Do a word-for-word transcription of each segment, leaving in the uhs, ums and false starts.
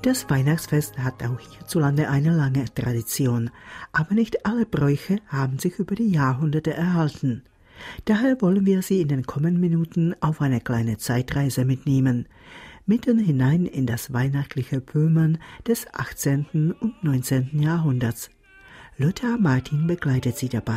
Das Weihnachtsfest hat auch hierzulande eine lange Tradition, aber nicht alle Bräuche haben sich über die Jahrhunderte erhalten. Daher wollen wir Sie in den kommenden Minuten auf eine kleine Zeitreise mitnehmen, mitten hinein in das weihnachtliche Böhmen des achtzehnten und neunzehnten Jahrhunderts. Lothar Martin begleitet Sie dabei.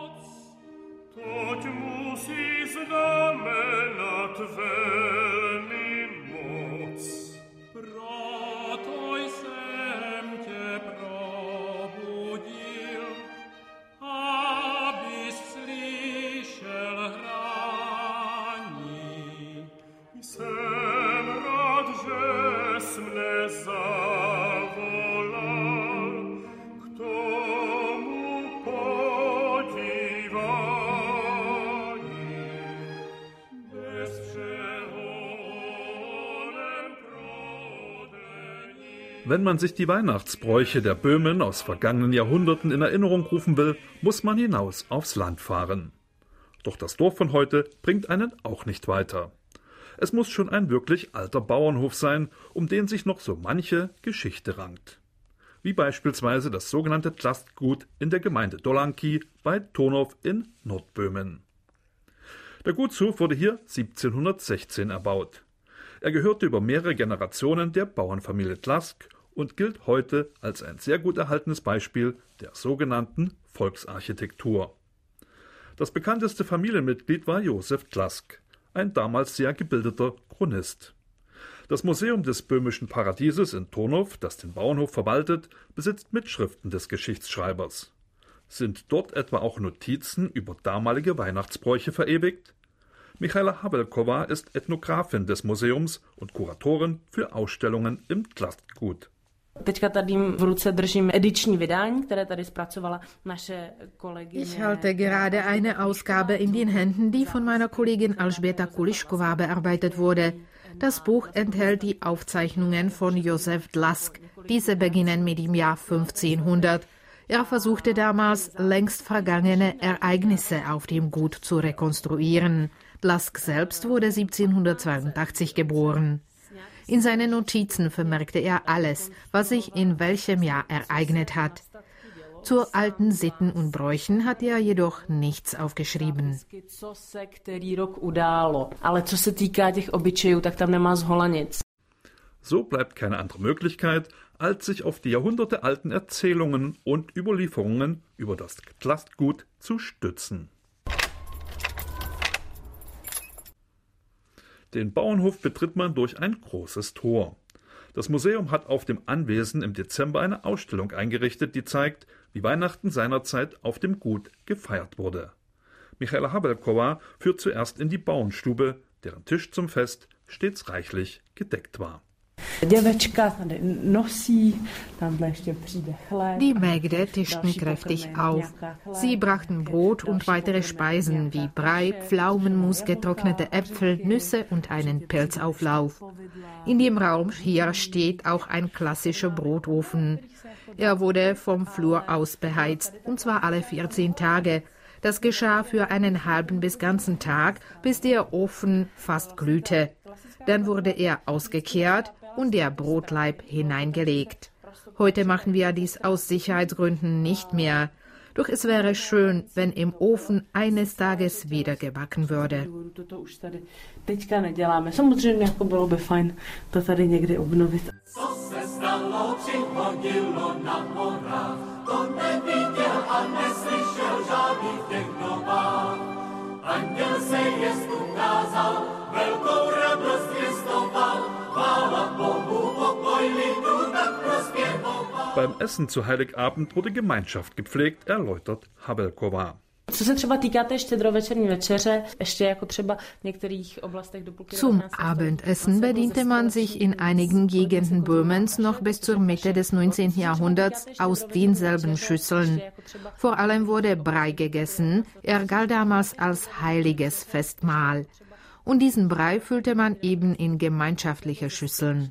Wenn man sich die Weihnachtsbräuche der Böhmen aus vergangenen Jahrhunderten in Erinnerung rufen will, muss man hinaus aufs Land fahren. Doch das Dorf von heute bringt einen auch nicht weiter. Es muss schon ein wirklich alter Bauernhof sein, um den sich noch so manche Geschichte rankt. Wie beispielsweise das sogenannte Tlastgut in der Gemeinde Dolanki bei Tonov in Nordböhmen. Der Gutshof wurde hier siebzehnhundertsechzehn erbaut. Er gehörte über mehrere Generationen der Bauernfamilie Tlask und gilt heute als ein sehr gut erhaltenes Beispiel der sogenannten Volksarchitektur. Das bekannteste Familienmitglied war Josef Tlask, ein damals sehr gebildeter Chronist. Das Museum des böhmischen Paradieses in Tonov, das den Bauernhof verwaltet, besitzt Mitschriften des Geschichtsschreibers. Sind dort etwa auch Notizen über damalige Weihnachtsbräuche verewigt? Michaela Habelkova ist Ethnografin des Museums und Kuratorin für Ausstellungen im Tlastgut. Ich halte gerade eine Ausgabe in den Händen, die von meiner Kollegin Alžběta Kulišková bearbeitet wurde. Das Buch enthält die Aufzeichnungen von Josef Tlask. Diese beginnen mit dem Jahr fünfzehnhundert. Er versuchte damals, längst vergangene Ereignisse auf dem Gut zu rekonstruieren. Tlask selbst wurde siebzehnhundertzweiundachtzig geboren. In seinen Notizen vermerkte er alles, was sich in welchem Jahr ereignet hat. Zu alten Sitten und Bräuchen hat er jedoch nichts aufgeschrieben. So bleibt keine andere Möglichkeit, als sich auf die jahrhundertealten Erzählungen und Überlieferungen über das Tlastgut zu stützen. Den Bauernhof betritt man durch ein großes Tor. Das Museum hat auf dem Anwesen im Dezember eine Ausstellung eingerichtet, die zeigt, wie Weihnachten seinerzeit auf dem Gut gefeiert wurde. Michaela Habelkova führt zuerst in die Bauernstube, deren Tisch zum Fest stets reichlich gedeckt war. Die Mägde tischten kräftig auf. Sie brachten Brot und weitere Speisen wie Brei, Pflaumenmus, getrocknete Äpfel, Nüsse und einen Pilzauflauf. In dem Raum hier steht auch ein klassischer Brotofen. Er wurde vom Flur aus beheizt, und zwar alle vierzehn Tage. Das geschah für einen halben bis ganzen Tag, bis der Ofen fast glühte. Dann wurde er ausgekehrt und der Brotlaib hineingelegt. Heute machen wir dies aus Sicherheitsgründen nicht mehr. Doch es wäre schön, wenn im Ofen eines Tages wieder gebacken würde. Beim Essen zu Heiligabend wurde Gemeinschaft gepflegt, erläutert Habelkova. Zum Abendessen bediente man sich in einigen Gegenden Böhmens noch bis zur Mitte des neunzehnten Jahrhunderts aus denselben Schüsseln. Vor allem wurde Brei gegessen, er galt damals als heiliges Festmahl. Und diesen Brei füllte man eben in gemeinschaftliche Schüsseln.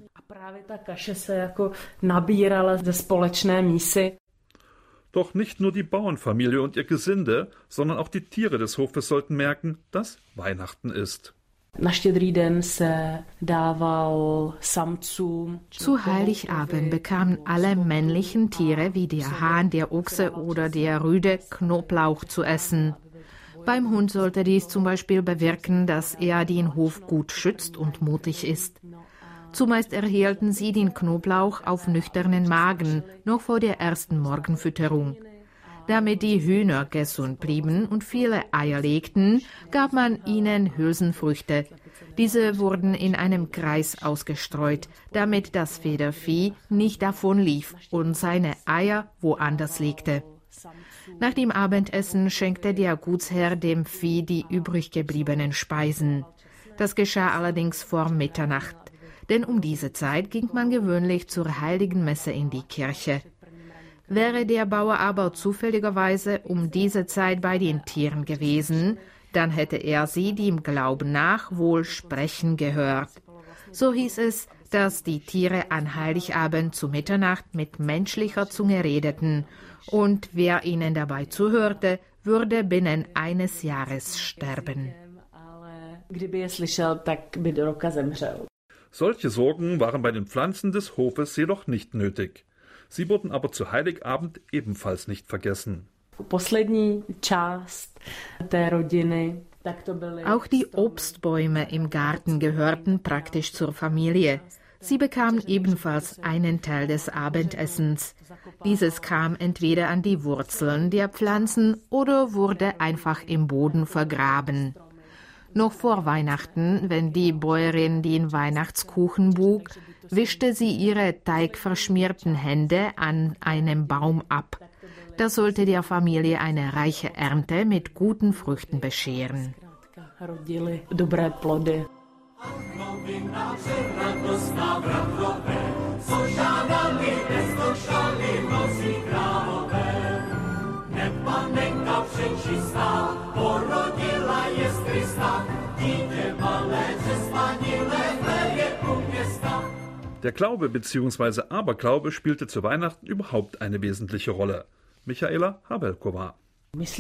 Doch nicht nur die Bauernfamilie und ihr Gesinde, sondern auch die Tiere des Hofes sollten merken, dass Weihnachten ist. Zu Heiligabend bekamen alle männlichen Tiere wie der Hahn, der Ochse oder der Rüde Knoblauch zu essen. Beim Hund sollte dies zum Beispiel bewirken, dass er den Hof gut schützt und mutig ist. Zumeist erhielten sie den Knoblauch auf nüchternen Magen, noch vor der ersten Morgenfütterung. Damit die Hühner gesund blieben und viele Eier legten, gab man ihnen Hülsenfrüchte. Diese wurden in einem Kreis ausgestreut, damit das Federvieh nicht davonlief und seine Eier woanders legte. Nach dem Abendessen schenkte der Gutsherr dem Vieh die übrig gebliebenen Speisen. Das geschah allerdings vor Mitternacht, denn um diese Zeit ging man gewöhnlich zur Heiligen Messe in die Kirche. Wäre der Bauer aber zufälligerweise um diese Zeit bei den Tieren gewesen, dann hätte er sie dem Glauben nach wohl sprechen gehört. So hieß es, dass die Tiere an Heiligabend zu Mitternacht mit menschlicher Zunge redeten, und wer ihnen dabei zuhörte, würde binnen eines Jahres sterben. Solche Sorgen waren bei den Pflanzen des Hofes jedoch nicht nötig. Sie wurden aber zu Heiligabend ebenfalls nicht vergessen. Auch die Obstbäume im Garten gehörten praktisch zur Familie. Sie bekamen ebenfalls einen Teil des Abendessens. Dieses kam entweder an die Wurzeln der Pflanzen oder wurde einfach im Boden vergraben. Noch vor Weihnachten, wenn die Bäuerin den Weihnachtskuchen buk, wischte sie ihre teigverschmierten Hände an einem Baum ab. Das sollte der Familie eine reiche Ernte mit guten Früchten bescheren. Der Glaube bzw. Aberglaube spielte zu Weihnachten überhaupt eine wesentliche Rolle. Michaela Habelková. Ich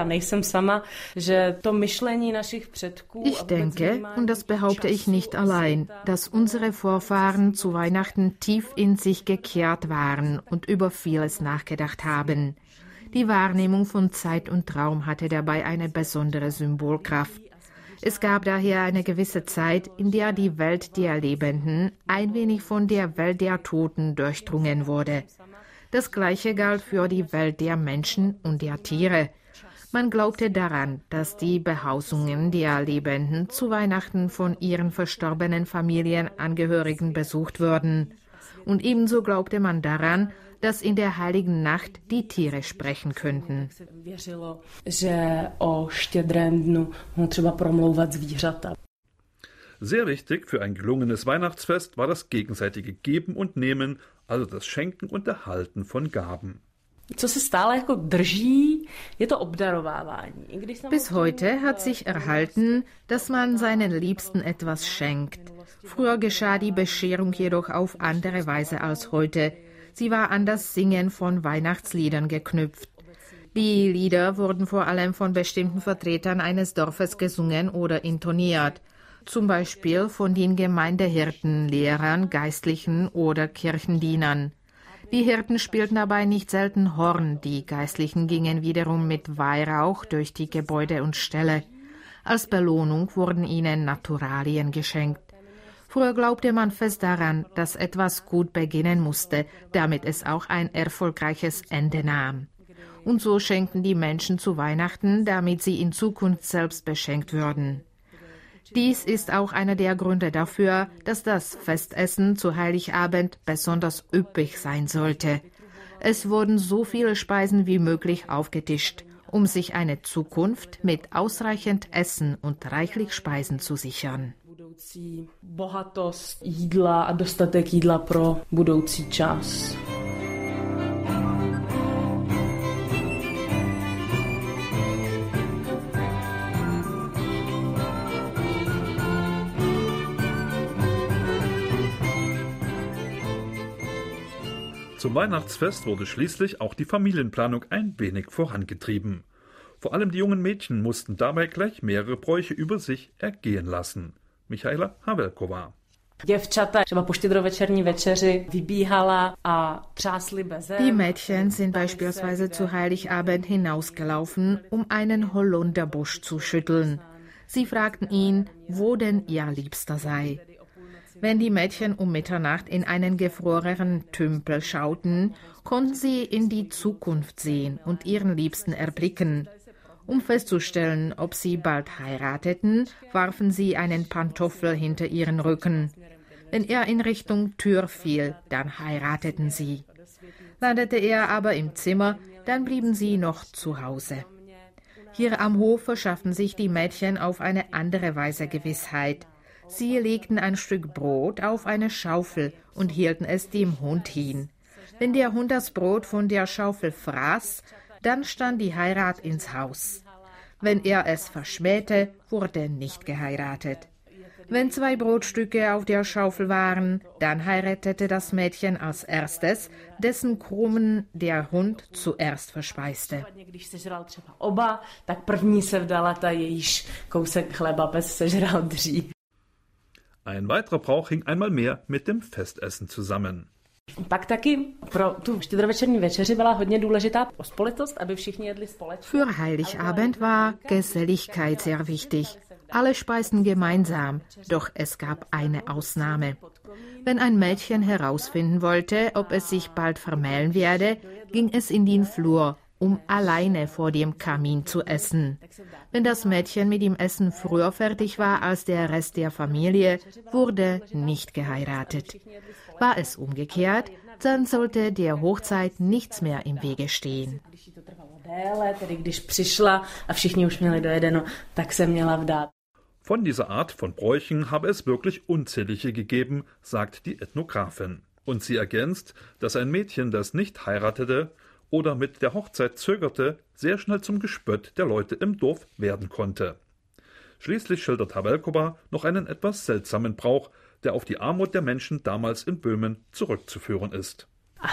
denke, und das behaupte ich nicht allein, dass unsere Vorfahren zu Weihnachten tief in sich gekehrt waren und über vieles nachgedacht haben. Die Wahrnehmung von Zeit und Raum hatte dabei eine besondere Symbolkraft. Es gab daher eine gewisse Zeit, in der die Welt der Lebenden ein wenig von der Welt der Toten durchdrungen wurde. Das Gleiche galt für die Welt der Menschen und der Tiere. Man glaubte daran, dass die Behausungen der Lebenden zu Weihnachten von ihren verstorbenen Familienangehörigen besucht würden. Und ebenso glaubte man daran, dass in der heiligen Nacht die Tiere sprechen könnten. Sehr wichtig für ein gelungenes Weihnachtsfest war das gegenseitige Geben und Nehmen, also das Schenken und Erhalten von Gaben. Bis heute hat sich erhalten, dass man seinen Liebsten etwas schenkt. Früher geschah die Bescherung jedoch auf andere Weise als heute. Sie war an das Singen von Weihnachtsliedern geknüpft. Die Lieder wurden vor allem von bestimmten Vertretern eines Dorfes gesungen oder intoniert. Zum Beispiel von den Gemeindehirten, Lehrern, Geistlichen oder Kirchendienern. Die Hirten spielten dabei nicht selten Horn, die Geistlichen gingen wiederum mit Weihrauch durch die Gebäude und Ställe. Als Belohnung wurden ihnen Naturalien geschenkt. Früher glaubte man fest daran, dass etwas gut beginnen musste, damit es auch ein erfolgreiches Ende nahm. Und so schenkten die Menschen zu Weihnachten, damit sie in Zukunft selbst beschenkt würden. Dies ist auch einer der Gründe dafür, dass das Festessen zu Heiligabend besonders üppig sein sollte. Es wurden so viele Speisen wie möglich aufgetischt, um sich eine Zukunft mit ausreichend Essen und reichlich Speisen zu sichern. Bohatost jídla a dostatek jídla pro budoucí čas. Zum Weihnachtsfest wurde schließlich auch die Familienplanung ein wenig vorangetrieben. Vor allem die jungen Mädchen mussten dabei gleich mehrere Bräuche über sich ergehen lassen. Michaela Havelková. Die Mädchen sind beispielsweise zu Heiligabend hinausgelaufen, um einen Holunderbusch zu schütteln. Sie fragten ihn, wo denn ihr Liebster sei. Wenn die Mädchen um Mitternacht in einen gefrorenen Tümpel schauten, konnten sie in die Zukunft sehen und ihren Liebsten erblicken. Um festzustellen, ob sie bald heirateten, warfen sie einen Pantoffel hinter ihren Rücken. Wenn er in Richtung Tür fiel, dann heirateten sie. Landete er aber im Zimmer, dann blieben sie noch zu Hause. Hier am Hof verschafften sich die Mädchen auf eine andere Weise Gewissheit. Sie legten ein Stück Brot auf eine Schaufel und hielten es dem Hund hin. Wenn der Hund das Brot von der Schaufel fraß, dann stand die Heirat ins Haus. Wenn er es verschmähte, wurde nicht geheiratet. Wenn zwei Brotstücke auf der Schaufel waren, dann heiratete das Mädchen als erstes, dessen Krumen der Hund zuerst verspeiste. Ein weiterer Brauch hing einmal mehr mit dem Festessen zusammen. Für Heiligabend war Geselligkeit sehr wichtig. Alle speisten gemeinsam, doch es gab eine Ausnahme. Wenn ein Mädchen herausfinden wollte, ob es sich bald vermählen werde, ging es in den Flur, um alleine vor dem Kamin zu essen. Wenn das Mädchen mit dem Essen früher fertig war als der Rest der Familie, wurde nicht geheiratet. War es umgekehrt, dann sollte der Hochzeit nichts mehr im Wege stehen. Von dieser Art von Bräuchen habe es wirklich unzählige gegeben, sagt die Ethnografin. Und sie ergänzt, dass ein Mädchen, das nicht heiratete oder mit der Hochzeit zögerte, sehr schnell zum Gespött der Leute im Dorf werden konnte. Schließlich schildert Havelková noch einen etwas seltsamen Brauch, der auf die Armut der Menschen damals in Böhmen zurückzuführen ist.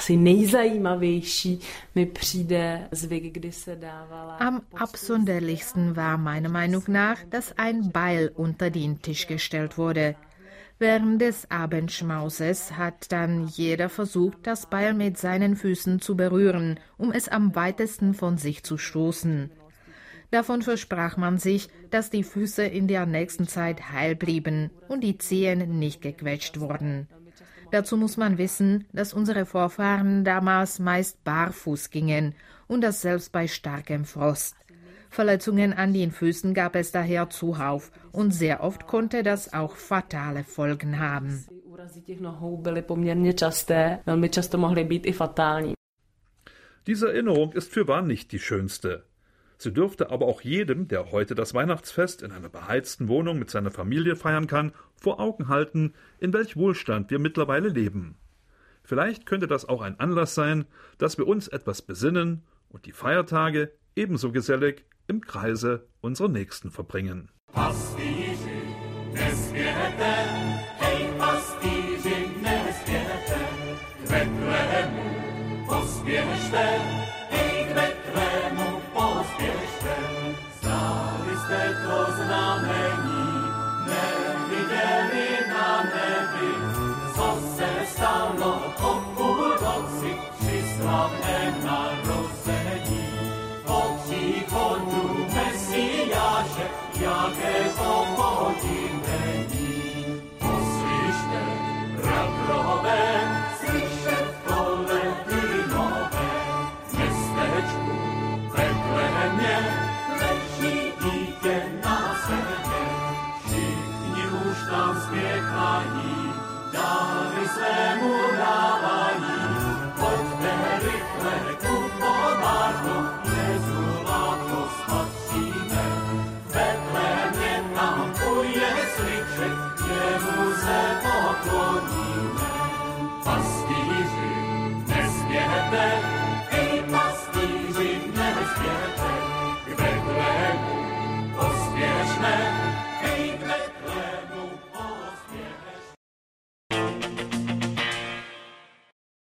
Am absonderlichsten war meiner Meinung nach, dass ein Beil unter den Tisch gestellt wurde. Während des Abendschmauses hat dann jeder versucht, das Beil mit seinen Füßen zu berühren, um es am weitesten von sich zu stoßen. Davon versprach man sich, dass die Füße in der nächsten Zeit heil blieben und die Zehen nicht gequetscht wurden. Dazu muss man wissen, dass unsere Vorfahren damals meist barfuß gingen und das selbst bei starkem Frost. Verletzungen an den Füßen gab es daher zuhauf und sehr oft konnte das auch fatale Folgen haben. Diese Erinnerung ist fürwahr nicht die schönste. Sie dürfte aber auch jedem, der heute das Weihnachtsfest in einer beheizten Wohnung mit seiner Familie feiern kann, vor Augen halten, in welch Wohlstand wir mittlerweile leben. Vielleicht könnte das auch ein Anlass sein, dass wir uns etwas besinnen und die Feiertage ebenso gesellig im Kreise unserer Nächsten verbringen. Pastýři, nesmějete